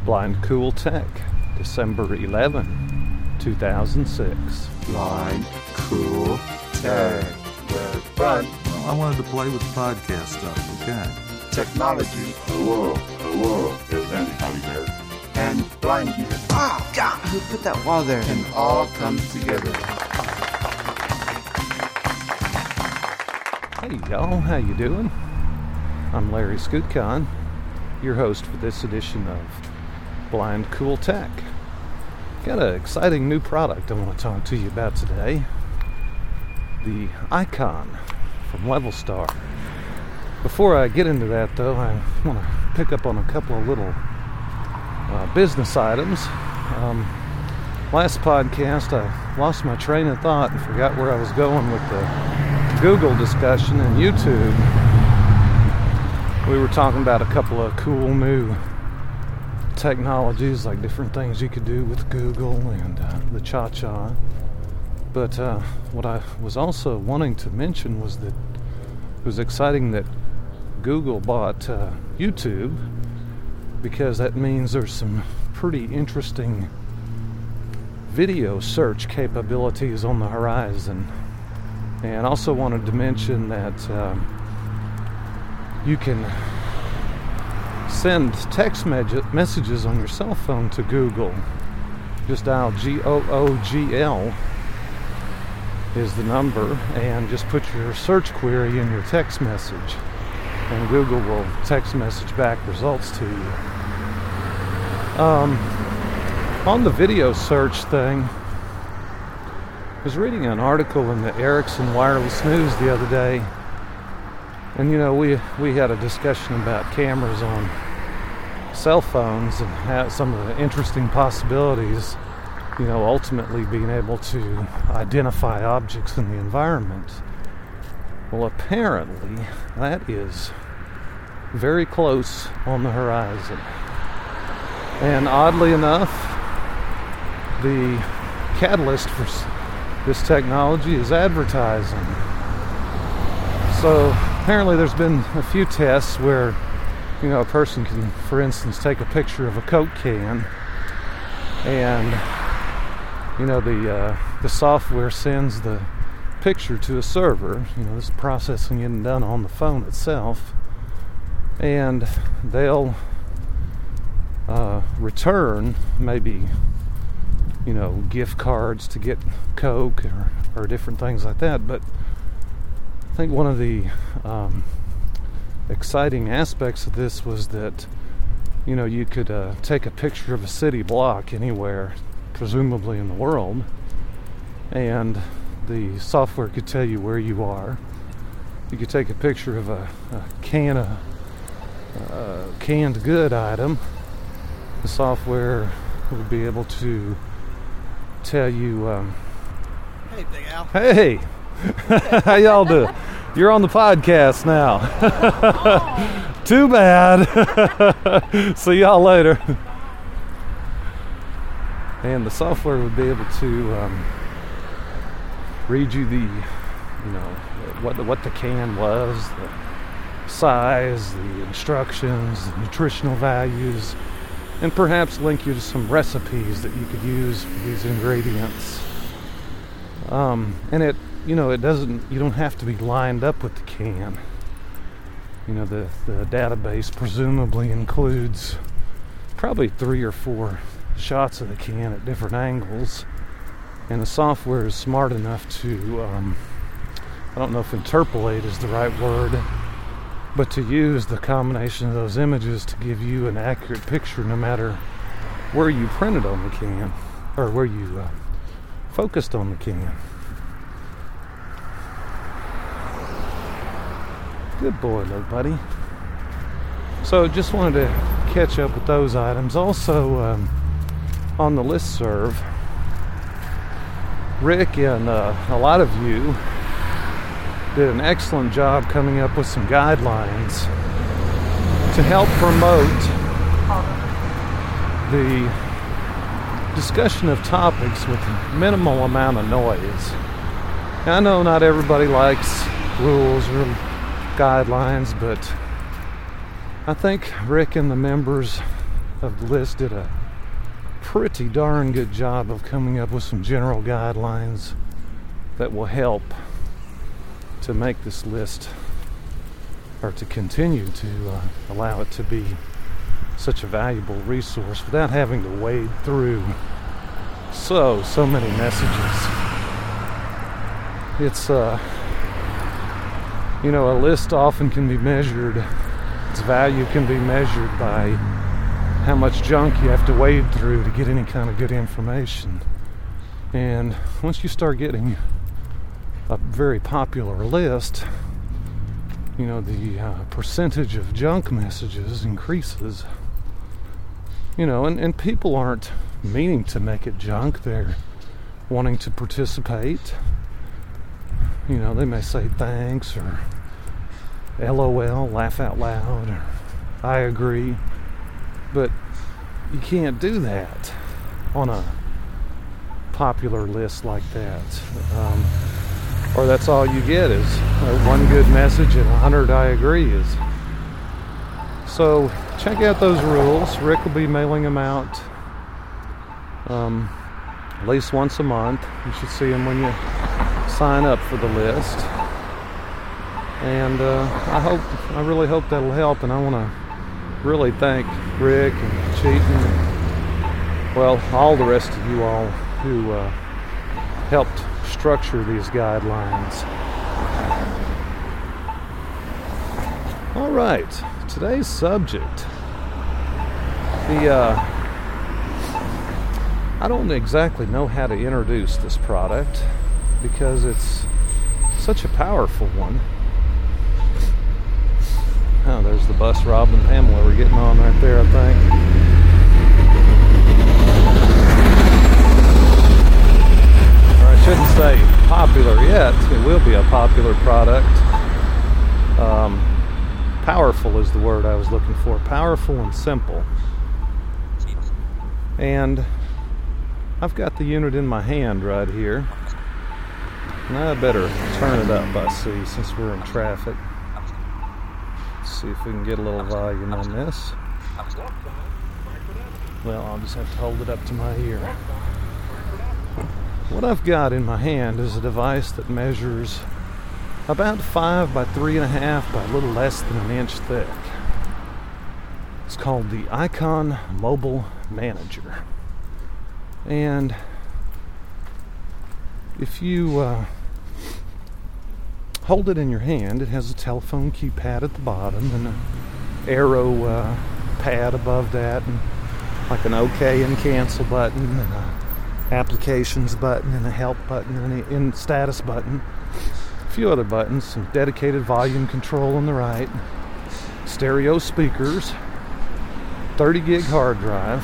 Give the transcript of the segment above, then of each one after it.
Blind Cool Tech, December 11, 2006. Blind Cool Tech. Where fun. Well, I wanted to play with the podcast stuff, okay? Technology. Hello, is anybody there? And blindness. Oh, God, who put that wall there? And all come together. Hey y'all, how you doing? I'm Larry Skutcon, your host for this edition of Blind Cool Tech. Got an exciting new product I want to talk to you about today. The Icon from Levelstar. Before I get into that though, I want to pick up on a couple of little business items. Last podcast I lost my train of thought and forgot where I was going with the Google discussion and YouTube. We were talking about a couple of cool new technologies, like different things you could do with Google and the Cha-Cha. But what I was also wanting to mention was that it was exciting that Google bought YouTube, because that means there's some pretty interesting video search capabilities on the horizon. And also wanted to mention that you can send text messages on your cell phone to Google. Just dial GOOGL is the number, and just put your search query in your text message, and Google will text message back results to you. On the video search thing, I was reading an article in the Ericsson Wireless News the other day, and you know, we had a discussion about cameras on cell phones and how some of the interesting possibilities, you know, ultimately being able to identify objects in the environment. Well, apparently that is very close on the horizon. And oddly enough, the catalyst for this technology is advertising. So apparently there's been a few tests where, you know, a person can, for instance, take a picture of a Coke can, and you know, the software sends the picture to a server. You know, this processing getting done on the phone itself, and they'll return maybe, you know, gift cards to get Coke or different things like that. But I think one of the exciting aspects of this was that, you know, you could take a picture of a city block anywhere, presumably in the world, and the software could tell you where you are. You could take a picture of a can of canned good item. The software would be able to tell you, Hey, Big Al. hey, how y'all doing? You're on the podcast now. Too bad. See y'all later. And the software would be able to read you the, you know, what the can was, the size, the instructions, the nutritional values, and perhaps link you to some recipes that you could use for these ingredients. And it, you know, it doesn't, you don't have to be lined up with the can. You know, the database presumably includes probably 3 or 4 shots of the can at different angles, and the software is smart enough to, I don't know if interpolate is the right word, but to use the combination of those images to give you an accurate picture no matter where you printed on the can, or where you focused on the can. Good boy, little buddy. So just wanted to catch up with those items. Also, on the listserv, Rick and a lot of you did an excellent job coming up with some guidelines to help promote the discussion of topics with minimal amount of noise. Now, I know not everybody likes rules or guidelines, but I think Rick and the members of the list did a pretty darn good job of coming up with some general guidelines that will help to make this list, or to continue to allow it to be such a valuable resource without having to wade through so many messages. It's a list often can be measured, its value can be measured by how much junk you have to wade through to get any kind of good information. And once you start getting a very popular list, the percentage of junk messages increases. And people aren't meaning to make it junk. They're wanting to participate. They may say thanks or LOL, laugh out loud, or I agree. But you can't do that on a popular list like that. Or that's all you get is one good message and 100 I agrees. So check out those rules. Rick will be mailing them out at least once a month. You should see them when you sign up for the list. And I really hope that'll help. And I want to really thank Rick and Cheaton, well, all the rest of you all who helped structure these guidelines. All right, today's subject. I don't exactly know how to introduce this product because it's such a powerful one. Oh, there's the bus Rob and Pamela were getting on right there, I think. Or I shouldn't say popular yet. It will be a popular product. Powerful is the word I was looking for. Powerful and simple. And I've got the unit in my hand right here. And I better turn it up, I see, since we're in traffic. Let's see if we can get a little volume on this. Well, I'll just have to hold it up to my ear. What I've got in my hand is a device that measures about 5 by 3.5 by a little less than an inch thick. It's called the Icon Mobile Manager. And if you hold it in your hand, it has a telephone keypad at the bottom and an arrow pad above that, and like an OK and cancel button, and an applications button, and a help button, and a status button. A few other buttons, some dedicated volume control on the right, stereo speakers, 30 gig hard drive,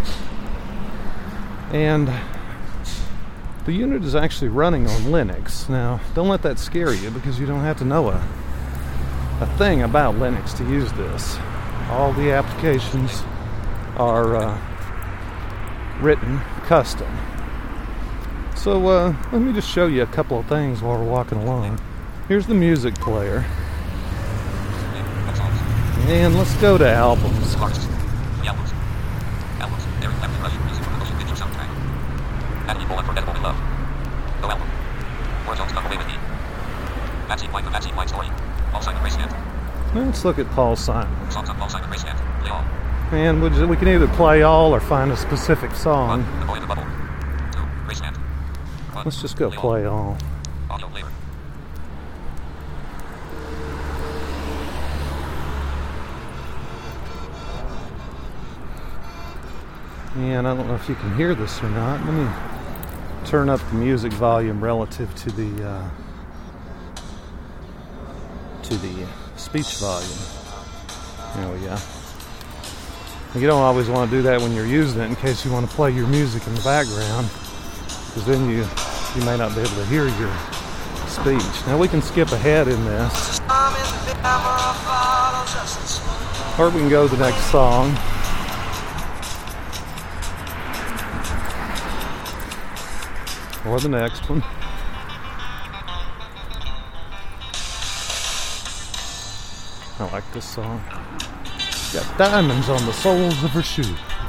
and the unit is actually running on Linux. Now, don't let that scare you because you don't have to know a thing about Linux to use this. All the applications are written custom. So let me just show you a couple of things while we're walking along. Here's the music player. And let's go to albums. Let's look at Paul Simon. And we can either play all or find a specific song. Let's just go play all. And I don't know if you can hear this or not. Let me turn up the music volume relative to the speech volume. There we go. You don't always want to do that when you're using it in case you want to play your music in the background, because then you may not be able to hear your speech. Now we can skip ahead in this, or we can go to the next song. Or the next one. I like this song. Got diamonds on the soles of her shoes.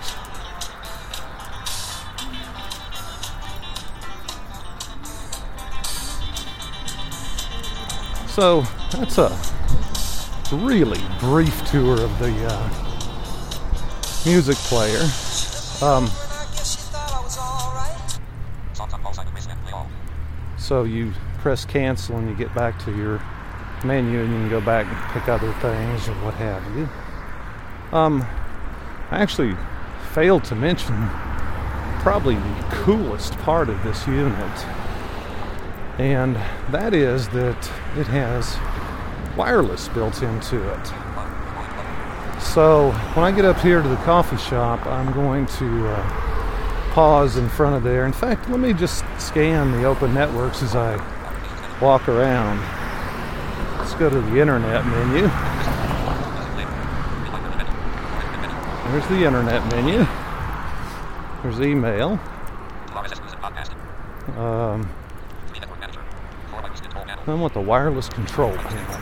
So that's a really brief tour of the music player. So you press cancel and you get back to your menu and you can go back and pick other things or what have you. I actually failed to mention probably the coolest part of this unit, and that is that it has wireless built into it. So when I get up here to the coffee shop, I'm going to pause in front of there. In fact, let me just scan the open networks as I walk around. Let's go to the internet menu. There's the internet menu. There's email. I want the wireless control panel.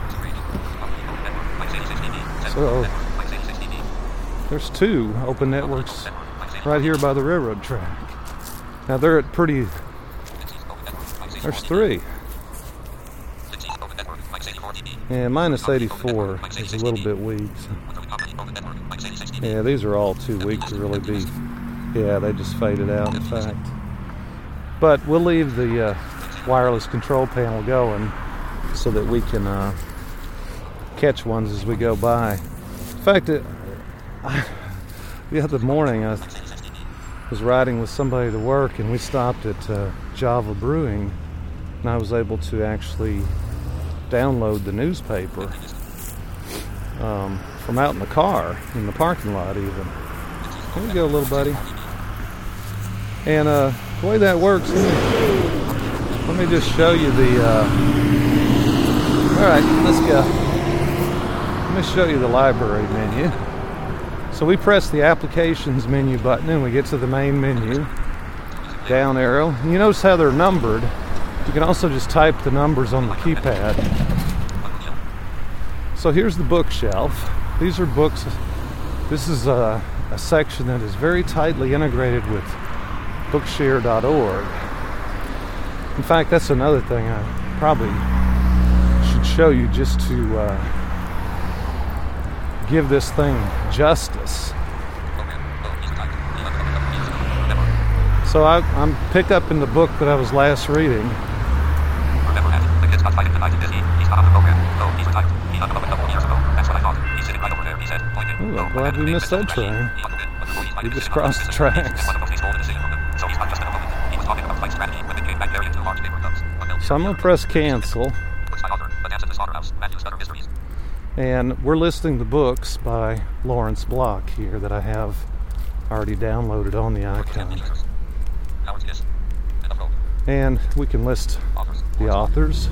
So there's two open networks right here by the railroad track. Now they're at pretty. There's three. Yeah, minus 84 is a little bit weak. Yeah, these are all too weak to really be. Yeah, they just faded out, in fact. But we'll leave the wireless control panel going so that we can catch ones as we go by. In fact, the other morning I was riding with somebody to work and we stopped at Java Brewing, and I was able to actually download the newspaper from out in the car, in the parking lot even. Here we go, little buddy. And the way that works, let me just show you the... Alright, let's go. Let me show you the library menu. So we press the applications menu button and we get to the main menu. Down arrow. And you notice how they're numbered. You can also just type the numbers on the keypad. So here's the bookshelf. These are books. This is a section that is very tightly integrated with Bookshare.org. In fact, that's another thing I probably should show you just to give this thing justice. So I'm pick up in the book that I was last reading. Ooh, I'm glad we missed that train. We just crossed the tracks. So I'm going to press cancel. And we're listing the books by Lawrence Block here that I have already downloaded on the icon. And we can list the authors.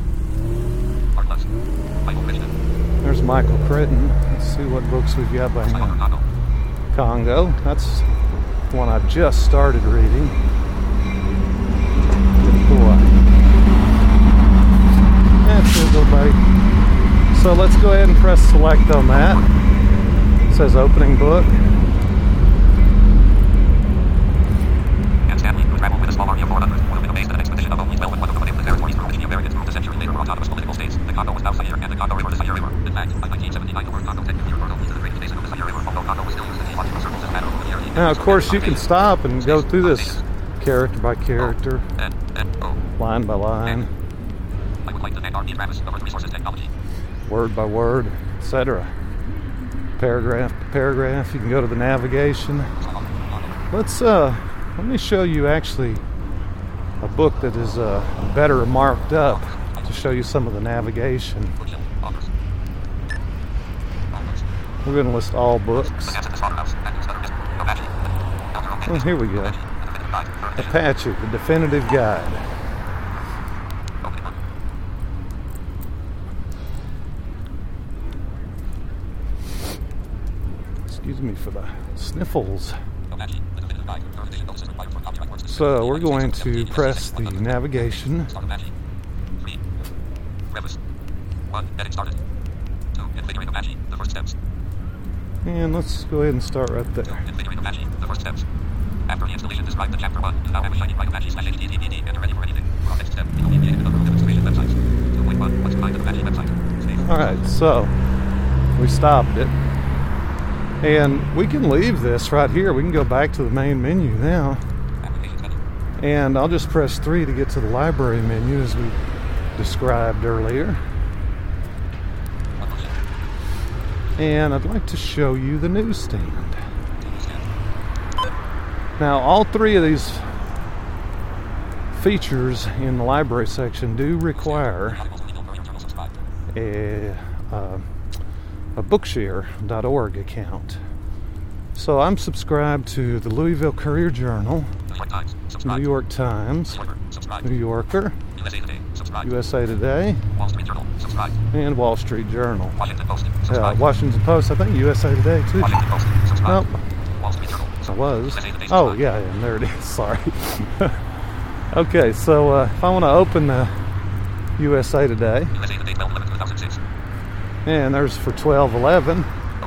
There's Michael Crichton. Let's see what books we've got by him. Congo. That's one I've just started reading. Good boy. That's it, little buddy. So let's go ahead and press select on that. It says opening book. Stanley, who traveled with a small army of 400, would have been based on an expedition of only 12 and one of the territories from which the Americans ruled a century later were autonomous political states. The Congo was now Zaire, and the Congo River the Zaire River. In fact, by 1979, the word Congo technically referred only to the greatest basin of the Zaire River, although Congo was still used in geological circles as a matter of familiarity. Now, of course, you can stop and go through this character by character, line by line, I would like to thank R.P. Travis of Earth Resources Technology. word by word, etc. Paragraph by paragraph. You can go to the navigation. Let me show you actually a book that is better marked up to show you some of the navigation. We're going to list all books. Well, here we go. Apache, the definitive guide. Excuse me for the sniffles. So we're going to press the navigation. 1. Getting started. 2. Configuring Apache. The first steps. And let's go ahead and start right there. Configuring Apache, the first steps. After the installation, describe the chapter 1. You now have a shiny white Apache/HTTPD and you're ready for anything. For our next step, you will be a number of demonstration websites. 2.1. What's behind an Apache website? Save. Alright, so we stopped it. And we can leave this right here. We can go back to the main menu now. Applications menu. And I'll just press 3 to get to the library menu as we described earlier. And I'd like to show you the newsstand. Now, all three of these features in the library section do require a Bookshare.org account. So I'm subscribed to the Louisville Courier-Journal, New York Times, New Yorker, USA Today, and Wall Street Journal. Washington Post, I think USA Today too. Nope. I was. Oh, yeah, and there it is. Sorry. Okay, so if I want to open the USA Today, and there's for 12/11,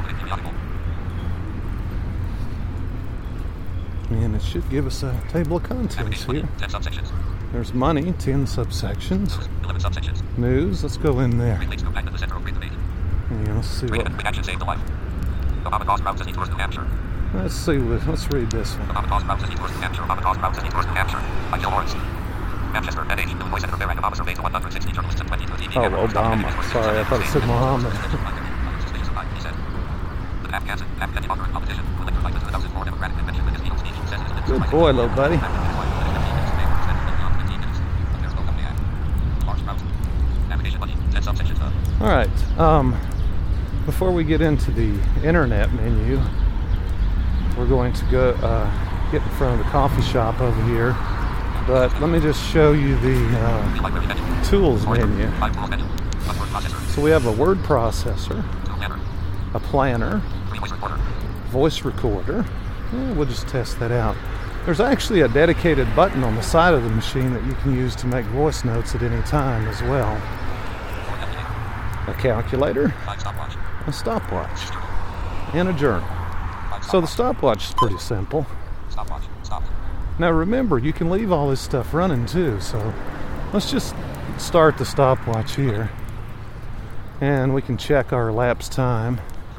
and it should give us a table of contents here. There's money, 10 subsections. News, let's go in there. And let's see what. Let's read this one. Oh, Obama. Sorry, I thought it said Muhammad. Good boy, little buddy. Alright, before we get into the internet menu, we're going to go get in front of the coffee shop over here. But let me just show you the tools menu. So we have a word processor, a planner, voice recorder. We'll just test that out. There's actually a dedicated button on the side of the machine that you can use to make voice notes at any time as well. A calculator, a stopwatch, and a journal. So the stopwatch is pretty simple. Now remember, you can leave all this stuff running too, so let's just start the stopwatch here. And we can check our elapsed time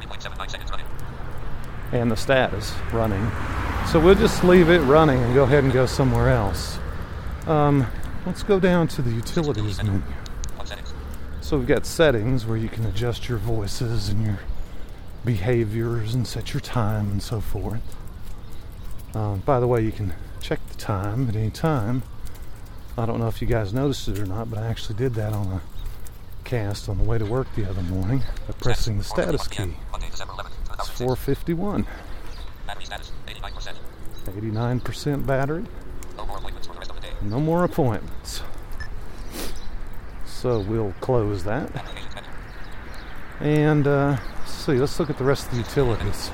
and the status running. So we'll just leave it running and go ahead and go somewhere else. Let's go down to the utilities menu. So we've got settings where you can adjust your voices and your behaviors and set your time and so forth. By the way, you can check the time at any time. I don't know if you guys noticed it or not, but I actually did that on a cast on the way to work the other morning by pressing the status key. It's 4:51. 89% battery. No more appointments. So we'll close that. And let's see, let's look at the rest of the utilities.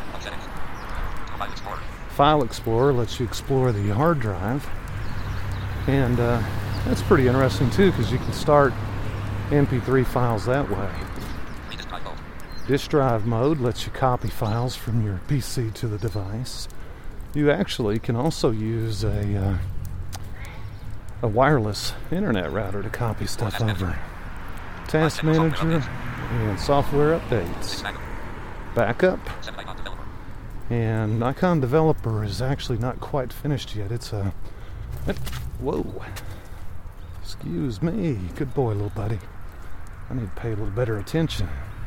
File Explorer lets you explore the hard drive. And that's pretty interesting too, because you can start MP3 files that way. Disk drive mode lets you copy files from your PC to the device. You actually can also use a wireless internet router to copy stuff over. Task manager and software updates. Backup. And Nikon Developer is actually not quite finished yet. It's a... Whoa. Excuse me. Good boy, little buddy. I need to pay a little better attention.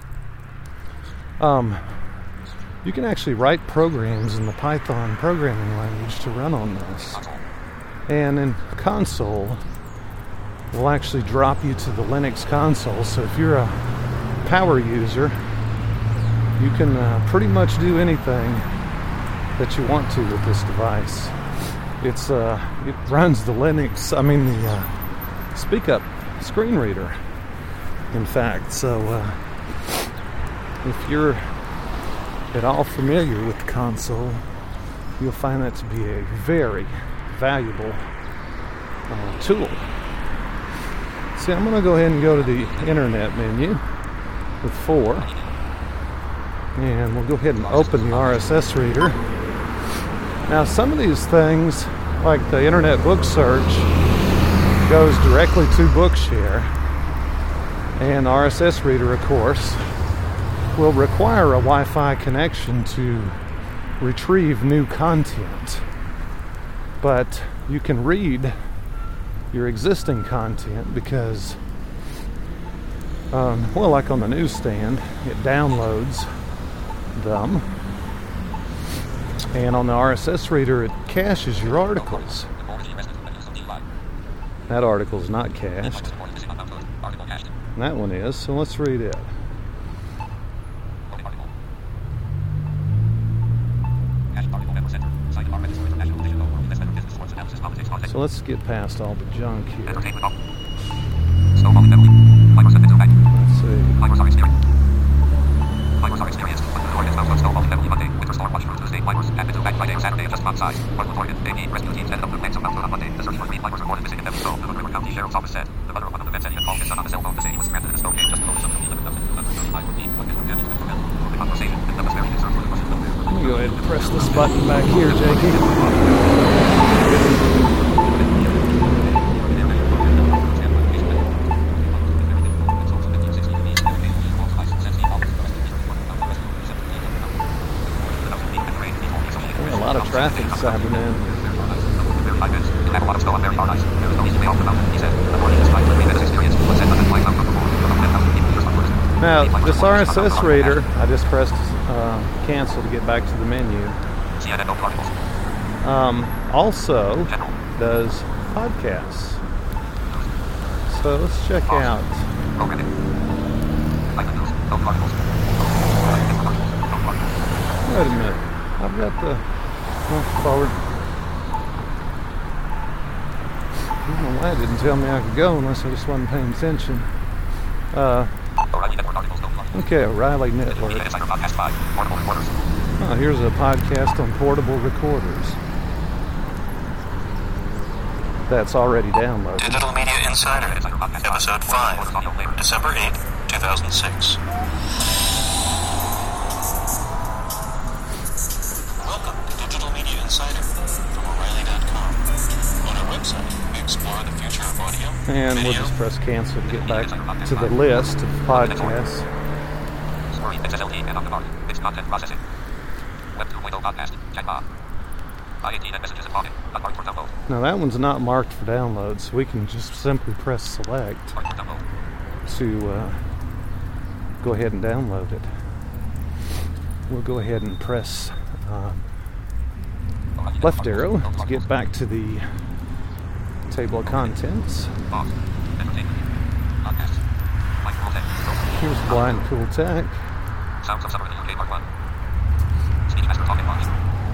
You can actually write programs in the Python programming language to run on this. And in console, will actually drop you to the Linux console. So if you're a power user, you can pretty much do anything that you want to with this device. It runs the Linux, the Speak Up screen reader, in fact. So if you're at all familiar with the console, you'll find that to be a very valuable tool. See, I'm going to go ahead and go to the internet menu with 4. And we'll go ahead and open the RSS reader. Now, some of these things, like the internet book search, goes directly to Bookshare. And the RSS reader, of course, will require a Wi-Fi connection to retrieve new content. But you can read your existing content because, well, like on the newsstand, it downloads them. And on the RSS reader, it caches your articles. That article is not cached. And that one is, so let's read it. So let's get past all the junk here. Let's see. Let me go ahead and press this button back here, Jakey. A lot of traffic this afternoon. Now, this RSS reader, I just pressed cancel to get back to the menu. Also does podcasts. So let's check out. Wait a minute. I've got the forward. I don't know why it didn't tell me I could go unless I just wasn't paying attention. Okay, O'Reilly Network. Oh, here's a podcast on portable recorders. That's already downloaded. Digital Media Insider, Episode 5, December 8, 2006. Welcome to Digital Media Insider from O'Reilly.com. On our website, we explore the future of audio, and video, we'll just press cancel to get back to the list of podcasts. It's content processing. Web 2.0 podcast. Chatbot. IAT and messages and pocket. Unmarked for download. Now that one's not marked for download, so we can just simply press select to go ahead and download it. We'll go ahead and press left arrow to get back to the table of contents. Here's Blind Cool Tech. Sounds of Summer in the UK Part 1. Speaking as per Pocket Watch.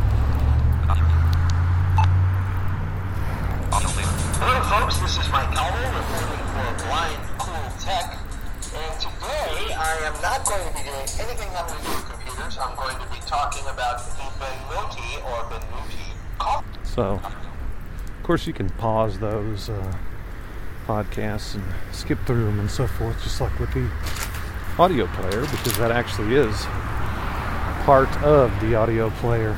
Hello folks, this is Mike Elmo reporting for Blind Cool Tech, and today I am not going to be doing anything having to do with computers. I'm going to be talking about the Benuti or Benuti coffee. So, of course you can pause those podcasts and skip through them and so forth, just like with the audio player, because that actually is part of the audio player.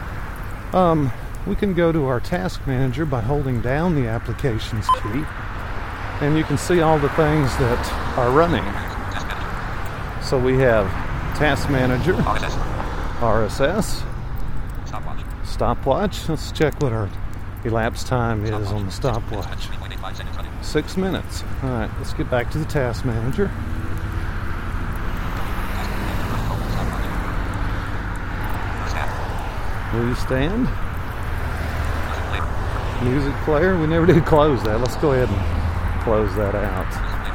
We can go to our task manager by holding down the applications key, and you can see all the things that are running. So we have task manager, RSS, stopwatch. Let's check what our elapsed time is on the stopwatch. 6 minutes. Alright, let's get back to the task manager. Newsstand. Music player. We never did close that. Let's go ahead and close that out.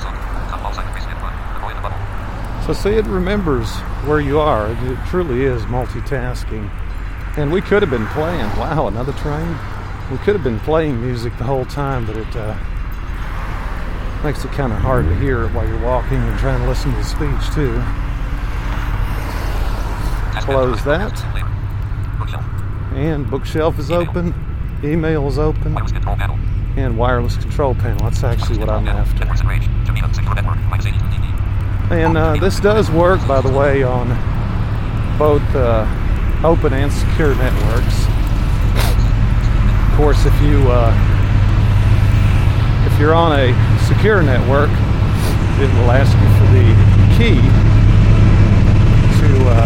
So see, it remembers where you are. It truly is multitasking. And we could have been playing. Wow, another train. We could have been playing music the whole time, but it makes it kind of hard to hear it while you're walking and trying to listen to the speech too. Close that. And bookshelf is open. Email is open. And wireless control panel. That's actually what I'm after. And this does work, by the way, on both open and secure networks. Of course, if you're on a secure network, it will ask you for the key to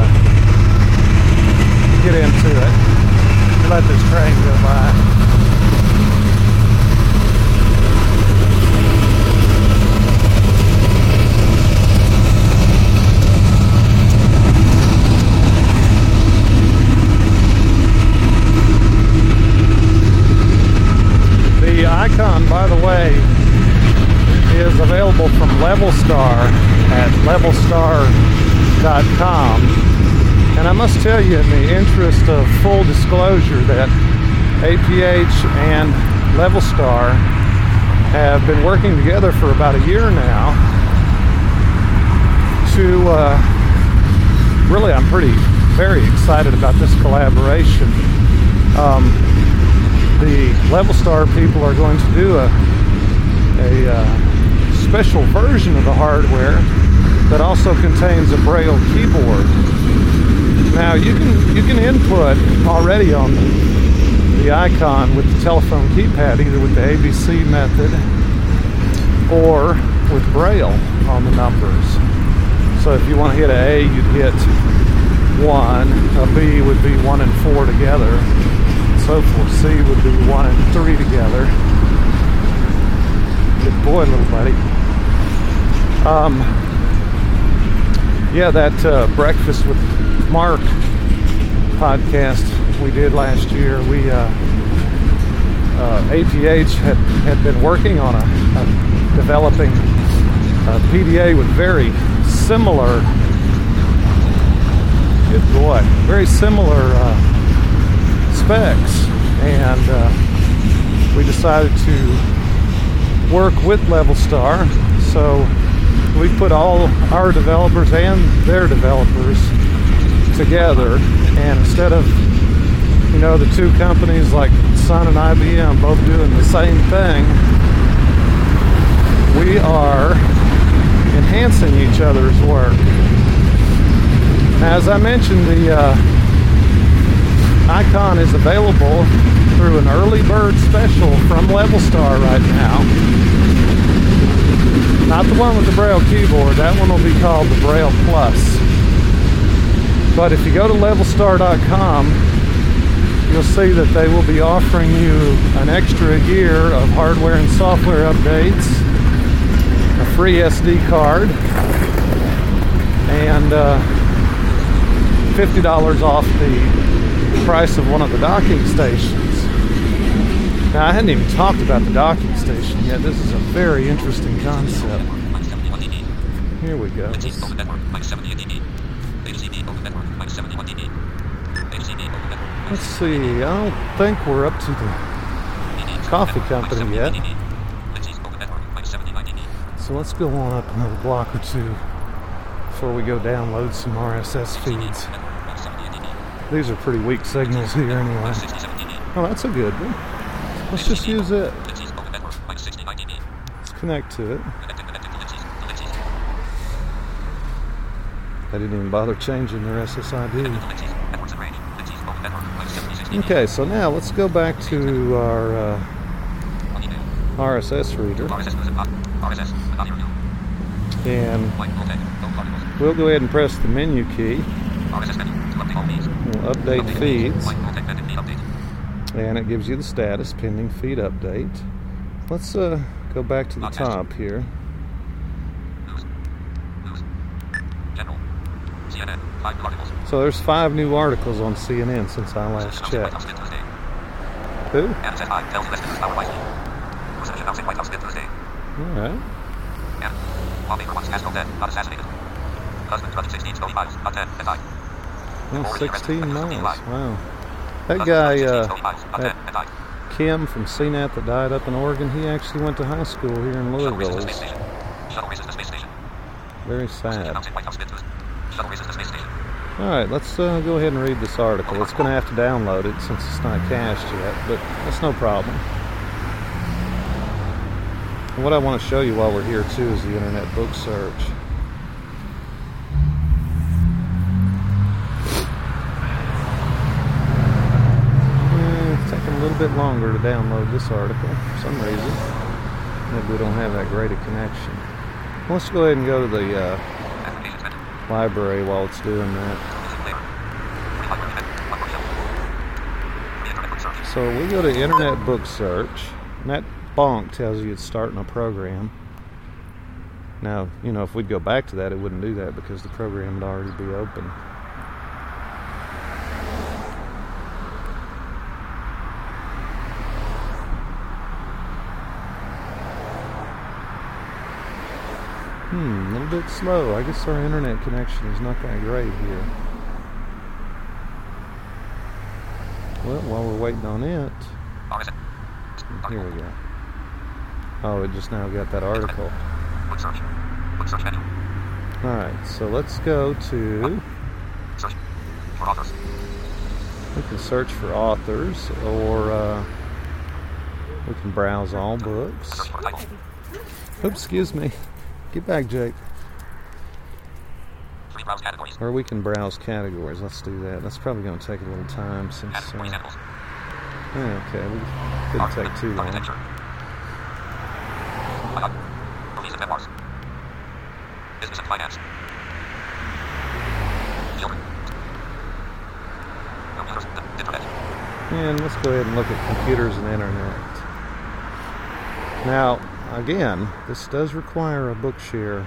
get into it. Let this train go by. The icon, by the way, is available from Levelstar at levelstar.com. And I must tell you, in the interest of full disclosure, that APH and Levelstar have been working together for about a year now to really, I'm very excited about this collaboration. The Levelstar people are going to do a special version of the hardware that also contains a Braille keyboard. Now you can input already on the icon with the telephone keypad, either with the ABC method or with Braille on the numbers. So if you want to hit an A, you'd hit 1, a B would be 1 and 4 together, and so forth. C would be 1 and 3 together. Good boy, little buddy. Yeah, that Breakfast with Mark podcast we did last year, we APH had been working on developing a PDA with very similar, good boy, very similar specs, and we decided to work with Levelstar. So we put all our developers and their developers together, and instead of, the two companies like Sun and IBM both doing the same thing, we are enhancing each other's work. Now, as I mentioned, the icon is available through an early bird special from Levelstar right now. Not the one with the Braille keyboard, that one will be called the Braille Plus. But if you go to levelstar.com, you'll see that they will be offering you an extra year of hardware and software updates, a free SD card, and $50 off the price of one of the docking stations. Now, I hadn't even talked about the docking station yet. This is a very interesting concept. Here we go. Let's see, I don't think we're up to the coffee company yet. So let's go on up another block or two before we go download some RSS feeds. These are pretty weak signals here anyway. Oh, that's a good one. Let's just use it. Let's connect to it. I didn't even bother changing their SSID. Okay, so now let's go back to our RSS reader. And we'll go ahead and press the menu key. We'll update feeds. And it gives you the status, pending feed update. Let's go back to the top here. So there's 5 new articles on CNN since I last checked. Who? Alright. Well, 16 miles. Wow. That guy, that Kim from CNET that died up in Oregon, he actually went to high school here in Louisville. Very sad. Alright, let's go ahead and read this article. It's going to have to download it since it's not cached yet, but that's no problem. And what I want to show you while we're here too is the internet book search. little bit longer to download this article for some reason. Maybe we don't have that great a connection. Let's go ahead and go to the library while it's doing that. So we go to Internet Book Search, and that bonk tells you it's starting a program. Now, you know, if we'd go back to that, it wouldn't do that because the program would already be open. A little bit slow. I guess our internet connection is not that great here. Well, while we're waiting on it, here we go. Oh, it just now got that article. Alright, so let's go to... We can search for authors, or we can browse all books. Oops, excuse me. Get back, Jake. Or we can browse categories. Let's do that. That's probably going to take a little time since... okay, we didn't take too long. Business and finance. And let's go ahead and look at computers and internet. Now, again, this does require a Bookshare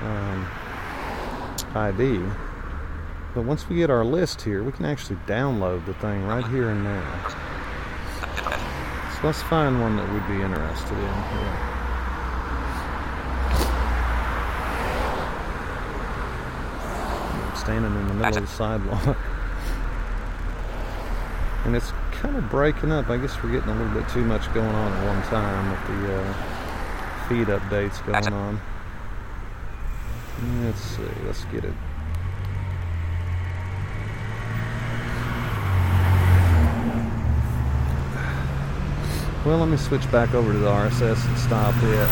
ID, but once we get our list here, we can actually download the thing right here and now. So let's find one that we'd be interested in here. I'm standing in the middle of the sidewalk. And it's kind of breaking up. I guess we're getting a little bit too much going on at one time with the feed updates going on. Let's see, let's get it. Well, let me switch back over to the RSS and stop it.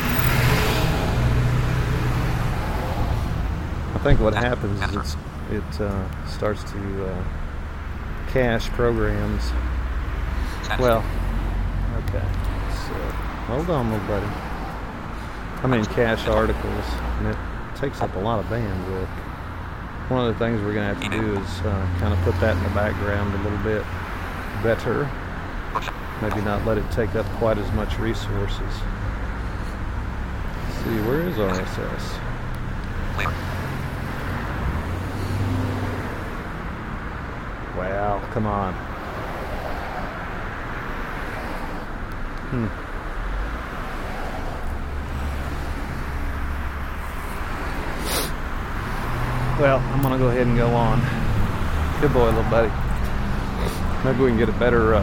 I think what happens is it starts to cache programs. Well, okay. So, hold on, little buddy. I mean, cache articles, and it takes up a lot of bandwidth. One of the things we're going to have to do is kind of put that in the background a little bit better. Maybe not let it take up quite as much resources. Let's see, where is RSS? Wow, come on. Well, I'm going to go ahead and go on. Good boy, little buddy. Maybe we can get a better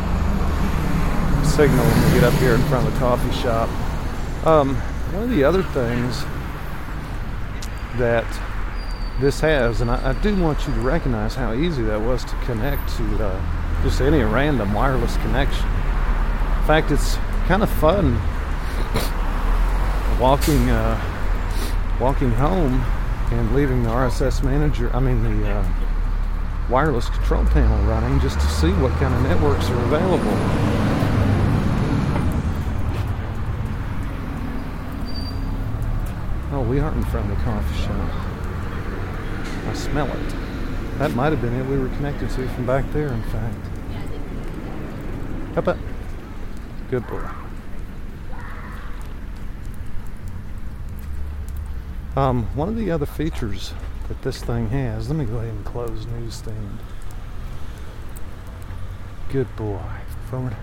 signal when we get up here in front of the coffee shop. One of the other things that this has, and I do want you to recognize how easy that was to connect to just any random wireless connection. In fact, it's kind of fun walking home and leaving the RSS manager, the wireless control panel running just to see what kind of networks are available. Oh, we aren't in front of the coffee shop. I smell it. That might have been it we were connected to from back there, in fact. Up, up. Good boy. One of the other features that this thing has, let me go ahead and close Newsstand. Good boy. Forward.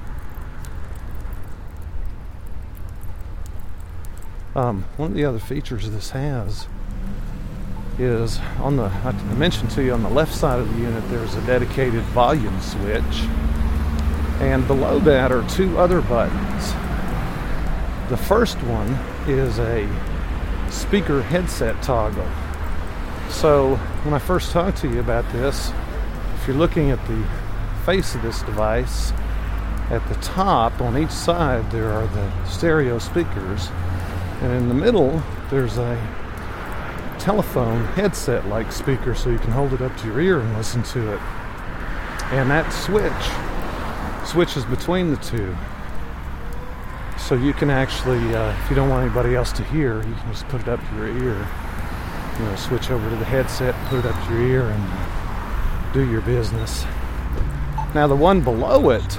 One of the other features this has is I mentioned to you on the left side of the unit there's a dedicated volume switch, and below that are two other buttons. The first one is a speaker headset toggle. So when I first talked to you about this, if you're looking at the face of this device, at the top on each side there are the stereo speakers, and in the middle there's a telephone headset like speaker so you can hold it up to your ear and listen to it. And that switch switches between the two. So you can actually, if you don't want anybody else to hear, you can just put it up to your ear. You know, switch over to the headset, put it up to your ear, and do your business. Now the one below it,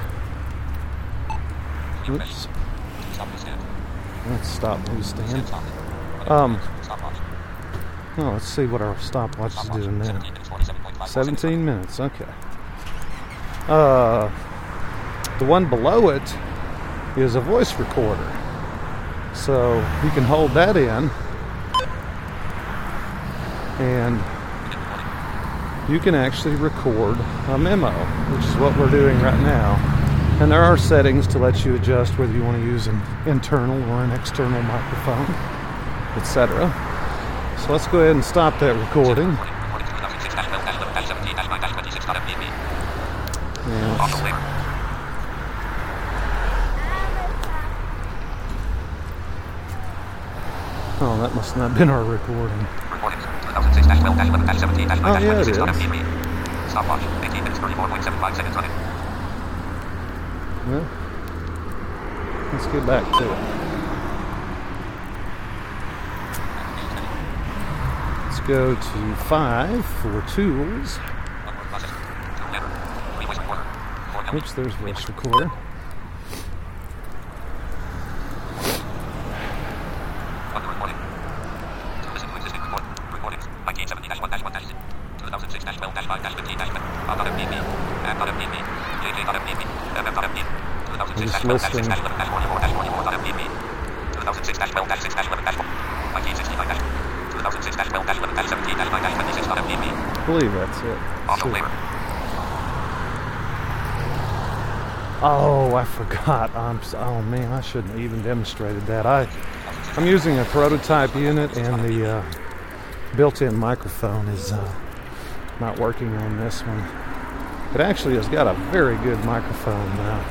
oops, let's stop newsstand. Oh, let's see what our stopwatch is doing now. 17 minutes, okay. The one below it is a voice recorder. So you can hold that in and you can actually record a memo, which is what we're doing right now. And there are settings to let you adjust whether you want to use an internal or an external microphone, etc. So let's go ahead and stop that recording. Oh, that must not have been our recording. Oh, yeah, it is. Stopwatch, 18 minutes, 34.75 seconds on it. Well, let's get back to it. Let's go to 5 for tools. Oops, there's voice recorder. Just listening. I believe that's it. Oh, I forgot. Oh man, I shouldn't have even demonstrated that. I'm using a prototype unit, and the built-in microphone is not working on this one. It actually has got a very good microphone now.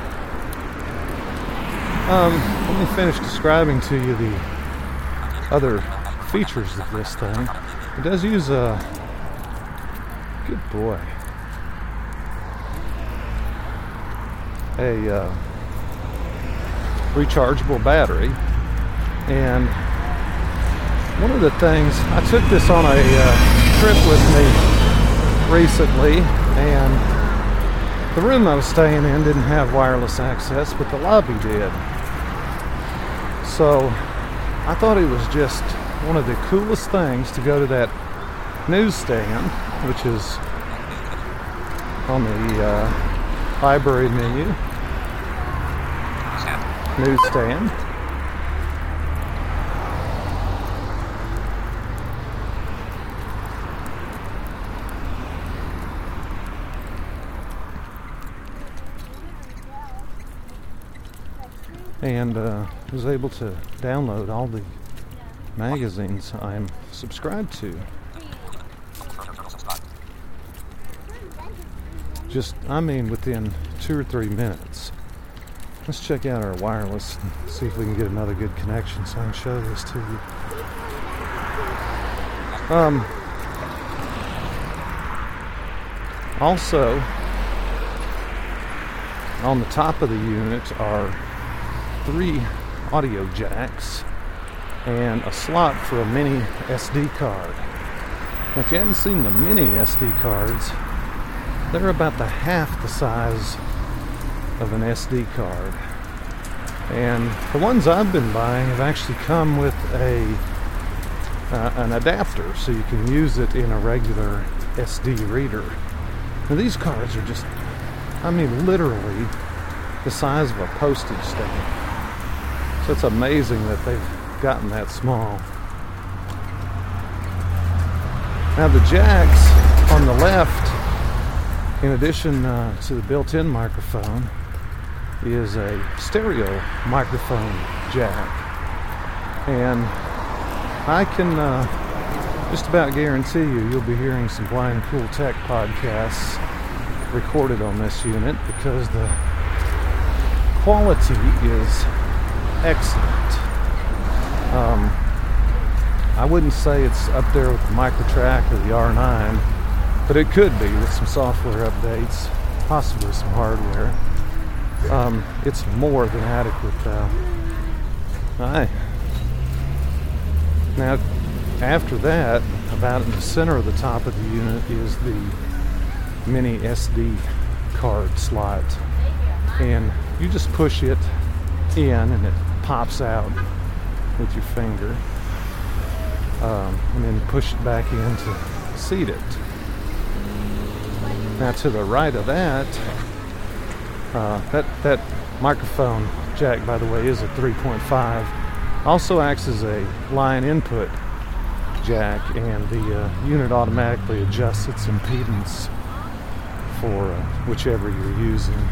Let me finish describing to you the other features of this thing. It does use a good boy. A rechargeable battery, and one of the things, I took this on a trip with me recently, and the room I was staying in didn't have wireless access, but the lobby did. So I thought it was just one of the coolest things to go to that newsstand, which is on the library menu. Newsstand. And was able to download all the magazines I'm subscribed to. Just, within 2 or 3 minutes. Let's check out our wireless and see if we can get another good connection so I can show this to you. Also, on the top of the unit are 3 audio jacks and a slot for a mini SD card. Now, if you haven't seen the mini SD cards, they're about half the size of an SD card. And the ones I've been buying have actually come with an adapter, so you can use it in a regular SD reader. Now, these cards are just, literally the size of a postage stamp. So it's amazing that they've gotten that small. Now the jacks on the left, in addition to the built-in microphone, is a stereo microphone jack. And I can just about guarantee you'll be hearing some Blind Cool Tech podcasts recorded on this unit, because the quality is excellent. I wouldn't say it's up there with the Microtrack or the R9, but it could be with some software updates, possibly some hardware. it's more than adequate though. Alright. Now, after that, about in the center of the top of the unit is the mini SD card slot. And you just push it in and it pops out with your finger. And then push it back in to seat it. Now to the right of that, that microphone jack, by the way, is a 3.5. Also acts as a line input jack, and the unit automatically adjusts its impedance for whichever you're using.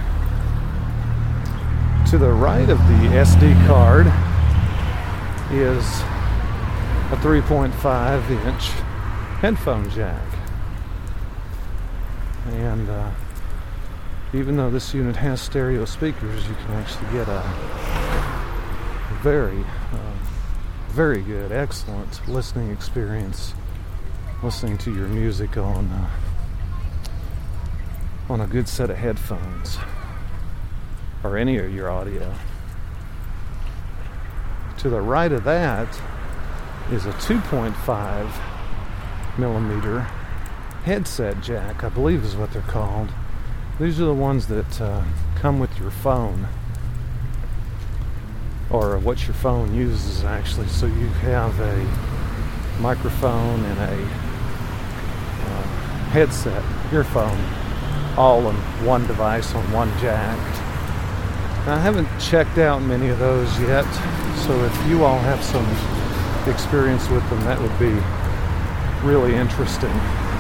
To the right of the SD card is a 3.5-inch headphone jack. And even though this unit has stereo speakers, you can actually get a very good, excellent listening experience listening to your music on a good set of headphones or any of your audio. To the right of that is a 2.5 millimeter headset jack, I believe is what they're called. These are the ones that come with your phone, or what your phone uses actually. So you have a microphone and a headset, earphone, all in one device on one jack. Now, I haven't checked out many of those yet, so if you all have some experience with them, that would be really interesting.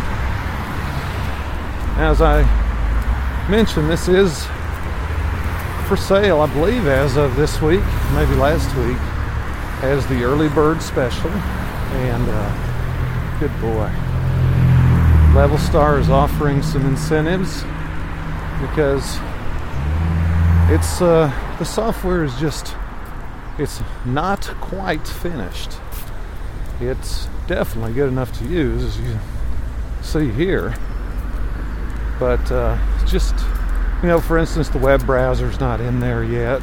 As I mentioned, this is for sale, I believe, as of this week, maybe last week, as the early bird special. And good boy, Level Star is offering some incentives because it's the software is just, it's not quite finished. It's definitely good enough to use, as you see here, but just, you know, for instance, the web browser's not in there yet.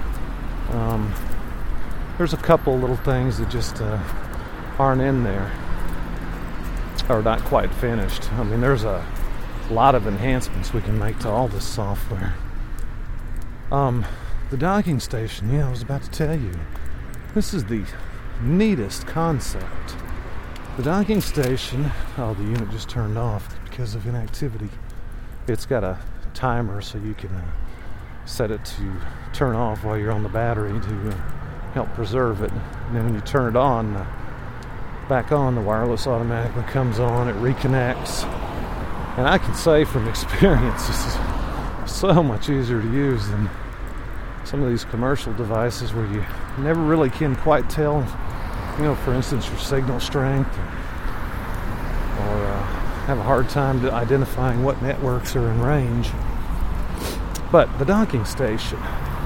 There's a couple little things that just aren't in there, or not quite finished. I mean, there's a lot of enhancements we can make to all this software. The docking station, yeah, I was about to tell you, this is the neatest concept. The docking station, oh, the unit just turned off because of inactivity. It's got a timer so you can set it to turn off while you're on the battery to help preserve it. And then when you turn it on, back on, the wireless automatically comes on, it reconnects. And I can say from experience, this is so much easier to use than some of these commercial devices where you never really can quite tell, you know, for instance, your signal strength, or have a hard time identifying what networks are in range. But the docking station,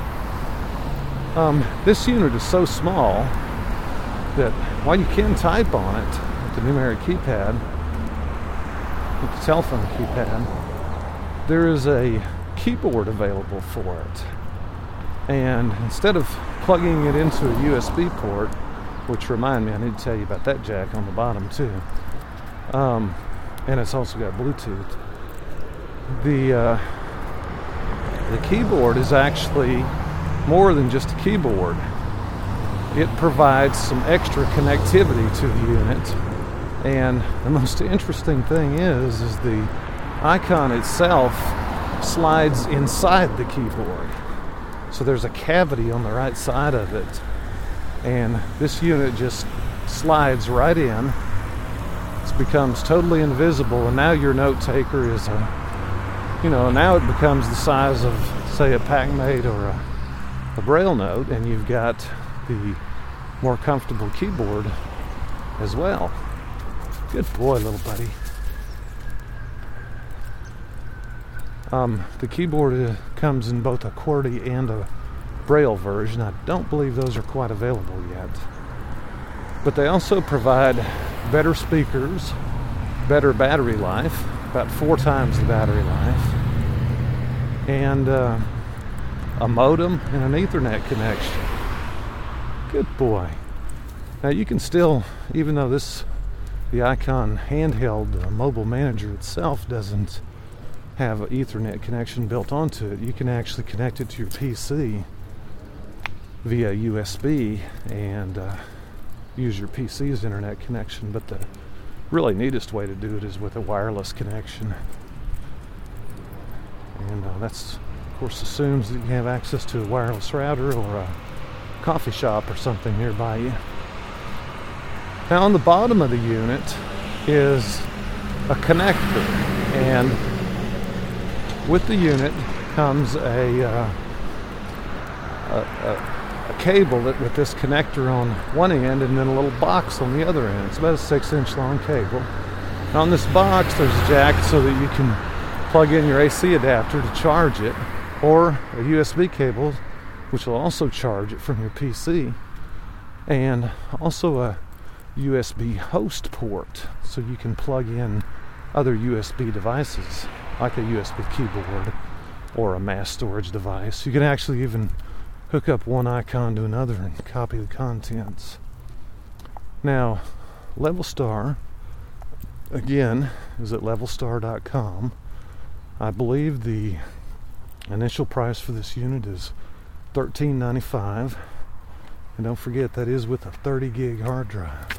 this unit is so small that while you can type on it with the numeric keypad, with the telephone keypad, there is a keyboard available for it. And instead of plugging it into a USB port, which remind me, I need to tell you about that jack on the bottom too. And it's also got Bluetooth. The keyboard is actually more than just a keyboard. It provides some extra connectivity to the unit. And the most interesting thing is the icon itself slides inside the keyboard. So there's a cavity on the right side of it. And this unit just slides right in. It becomes totally invisible, and now your note taker is now it becomes the size of, say, a PacMate or a Braille note, and you've got the more comfortable keyboard as well. Good boy, little buddy. The keyboard comes in both a QWERTY and a Braille version. I don't believe those are quite available yet. But they also provide better speakers, better battery life, about 4 times the battery life, and a modem, and an Ethernet connection. Good boy. Now you can still, even though the Icon handheld mobile manager itself doesn't have an Ethernet connection built onto it, you can actually connect it to your PC via USB and use your PC's internet connection. But the really neatest way to do it is with a wireless connection. And that's, of course, assumes that you have access to a wireless router or a coffee shop or something nearby you. Now on the bottom of the unit is a connector, and with the unit comes a cable with this connector on one end and then a little box on the other end. It's about a 6-inch long cable. Now on this box there's a jack so that you can plug in your AC adapter to charge it, or a USB cable which will also charge it from your PC, and also a USB host port so you can plug in other USB devices like a USB keyboard or a mass storage device. You can actually even hook up one icon to another and copy the contents. Now, Levelstar, again, is at levelstar.com. I believe the initial price for this unit is $13.95. And don't forget, that is with a 30 gig hard drive.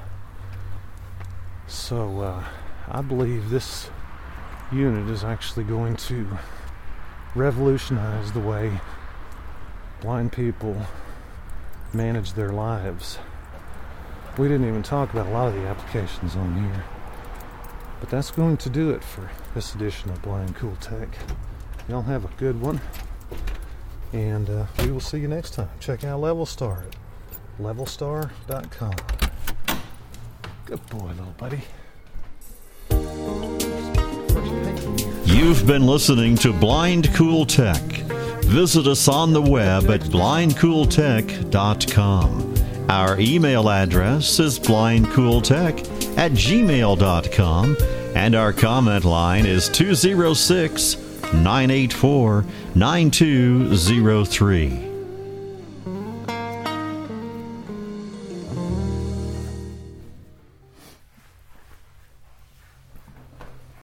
So I believe this unit is actually going to revolutionize the way blind people manage their lives. We didn't even talk about a lot of the applications on here, but that's going to do it for this edition of Blind Cool Tech. Y'all have a good one, and we will see you next time. Check out Levelstar at levelstar.com. Good boy, little buddy. You've been listening to Blind Cool Tech. Visit us on the web at blindcooltech.com. Our email address is blindcooltech@gmail.com, and our comment line is 206-984-9203.